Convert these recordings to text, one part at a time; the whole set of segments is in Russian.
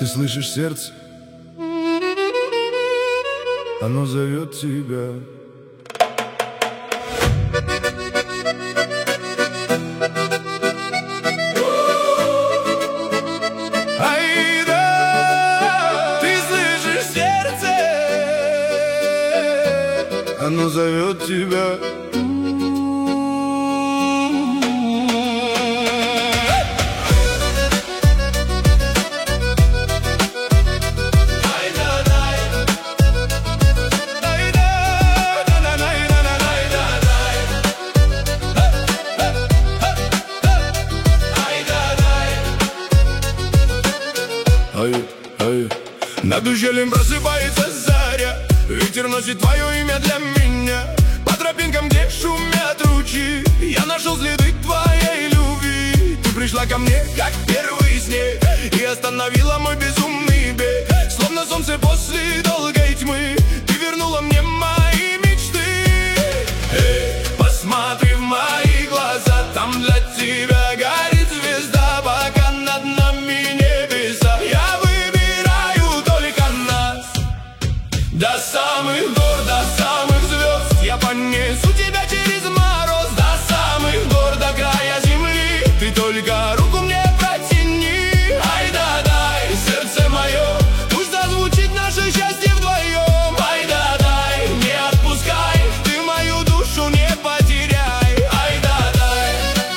слышишь сердце? Оно зовет тебя. Ай да, ты слышишь сердце? Оно зовет тебя. Над ущельем просыпается заря, ветер носит твое имя для меня. По тропинкам, где шумят ручьи, я нашел следы твоей любви. Ты пришла ко мне, как первый снег, и остановила мой безумный бег. Словно солнце после долгой тьмы, ты вернула мне мои мечты. Эй, посмотри в мои глаза, там для тебя горит звезда. Пока над нами небеса, я выбираю только нас. До самых гор, до самых звезд я понесу тебя через мороз. До самых гор, до края земли, ты только руку мне протяни. Ай да дай, сердце мое, пусть зазвучит наше счастье вдвоем. Ай да дай, не отпускай, ты мою душу не потеряй. Ай да дай,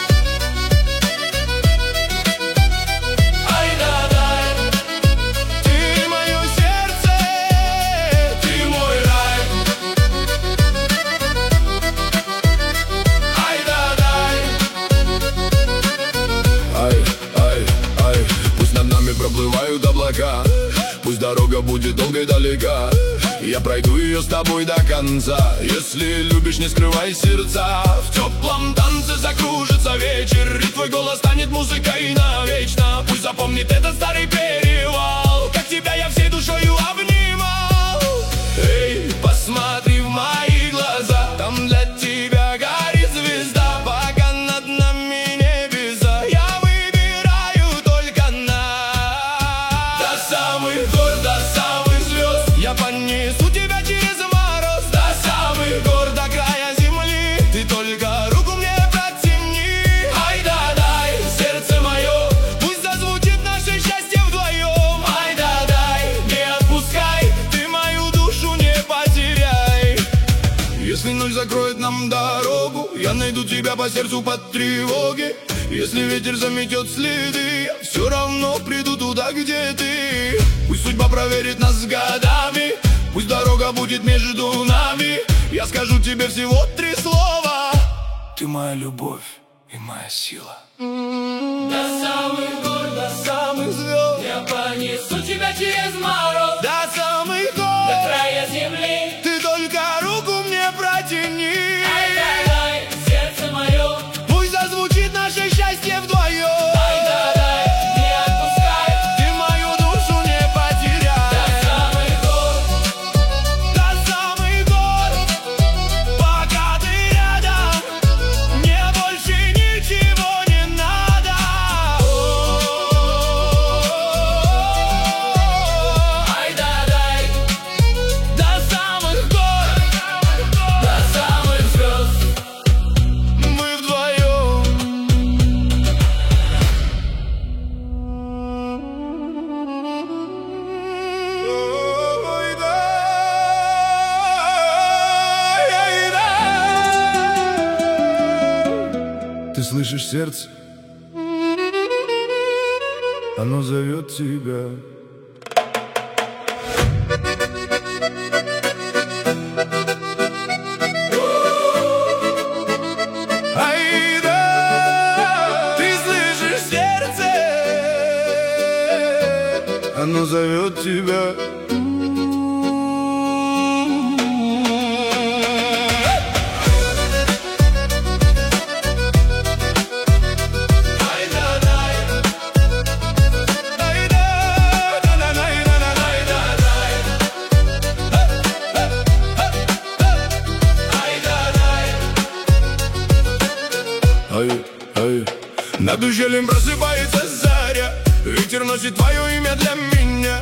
ай да дай, ты мое сердце, ты мой рай. Ай да дай, ай, ай, ай, пусть над нами проплывают облака, пусть дорога будет долгой и далека, я пройду ее с тобой до конца. Если любишь, не скрывай сердца, в теплом танце закружится вечер, и твой голос станет музыкой навечно. Пусть запомнит этот старый перевал, как тебя я всей душою обнимал. Эй, посмотри в мои глаза, там для тебя горит звезда. Пока над нами небеса, я выбираю только нас. До самых гор, до самых звезд я понесу тебя через мороз. До самых гор, до края земли, ты только руку мне протяни. Ай да дай, сердце мое, пусть зазвучит наше счастье вдвоем. Ай да дай, не отпускай, ты мою душу не потеряй. Если ночь закроет нам дорогу, я найду тебя по сердцу под тревоги. Если ветер заметет следы, я все равно приду туда, где ты. Пусть судьба проверит нас годами, пусть дорога будет между нами, я скажу тебе всего 3 слова: ты моя любовь и моя сила. До самых гор, До самых звезд я понесу тебя через мороз. до самых До гор, края земли, ты только руку мне протяни. ай да дай, сердце мое, Пусть зазвучит наше счастье вдвоем. ай да дай, не отпускай, Ты мою душу не до потеряй. самых гор, До самых гор, пока ты рядом, мне больше ничего не надо. ай да дай, До самых гор, до самых звезд. мы вдвоем. Ой, да, ай, да. Ты слышишь сердце? Оно зовет тебя. Ай да, ты слышишь сердце? Оно зовет тебя. Ай да дай, Ай да, да-да-дай-да-да-дай. ай да дай, ай да дай. Ай, ай. Над ущельем просыпается заря, ветер носит твое имя для меня.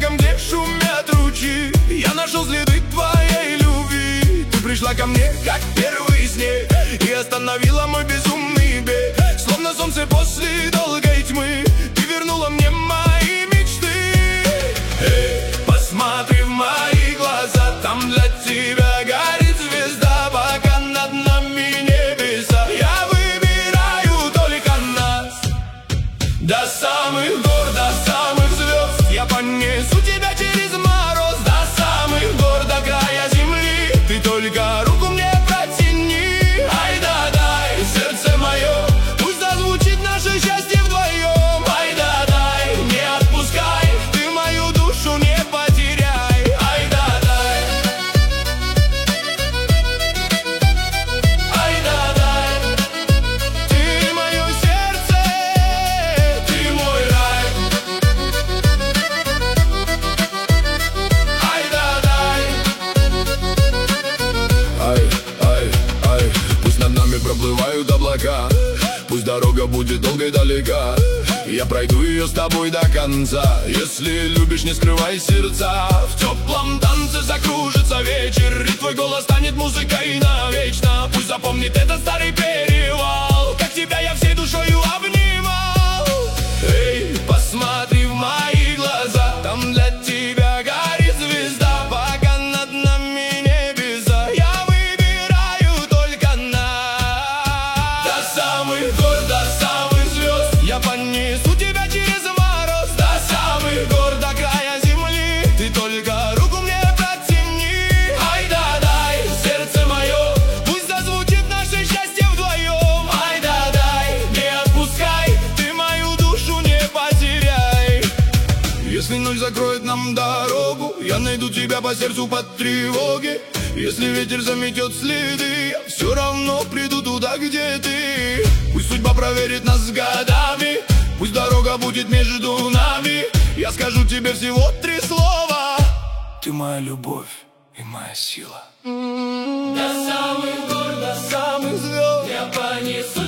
берегом, где шумят ручьи, я нашел следы твоей любви. Ты пришла ко мне, как первый снег, и остановила мой безумный бег. Словно солнце после долгой тьмы, ты вернула мне мои мечты. Эй, посмотри в мои глаза, там для тебя горит звезда, пока над нами небеса. Я выбираю только нас. До самых гор, до самых звезд я понесу тебя через мороз. До самых гор, до края земли, ты только руку мне протяни. Ай да дай, сердце мое, пусть зазвучит наше счастье вдвоем. Ай да дай, не отпускай, ты мою душу не потеряй. Ай да дай, ай да дай, ты мое сердце, ты мой рай. Ай да дай, ай, ай, ай, пусть над нами проплывают облака, пусть дорога будет долгой и далека, я пройду ее с тобой до конца. Если любишь, не скрывай сердца, в теплом танце закружится вечер, и твой голос станет музыкой навечно. Пусть запомнит этот старый перевал, как тебя я всей душою обнимал. Эй, посмотри в мои глаза, там для тебя горит звезда, пока над нами небеса. Я выбираю только нас. До самых гор, до самых звезд я понесу тебя через мороз. До самых гор, до края земли, ты только руку мне протяни. Ай да дай, сердце мое, пусть зазвучит наше счастье вдвоем. Ай да дай, не отпускай, ты мою душу не потеряй. Если ночь закроет нам дорогу, я найду тебя по сердцу под тревоги. Если ветер заметет следы, я все равно приду туда, где ты. Пусть судьба проверит нас годами, пусть дорога будет между нами, я скажу тебе всего 3 слова: ты моя любовь и моя сила. До самых гор, До самых звезд я понесу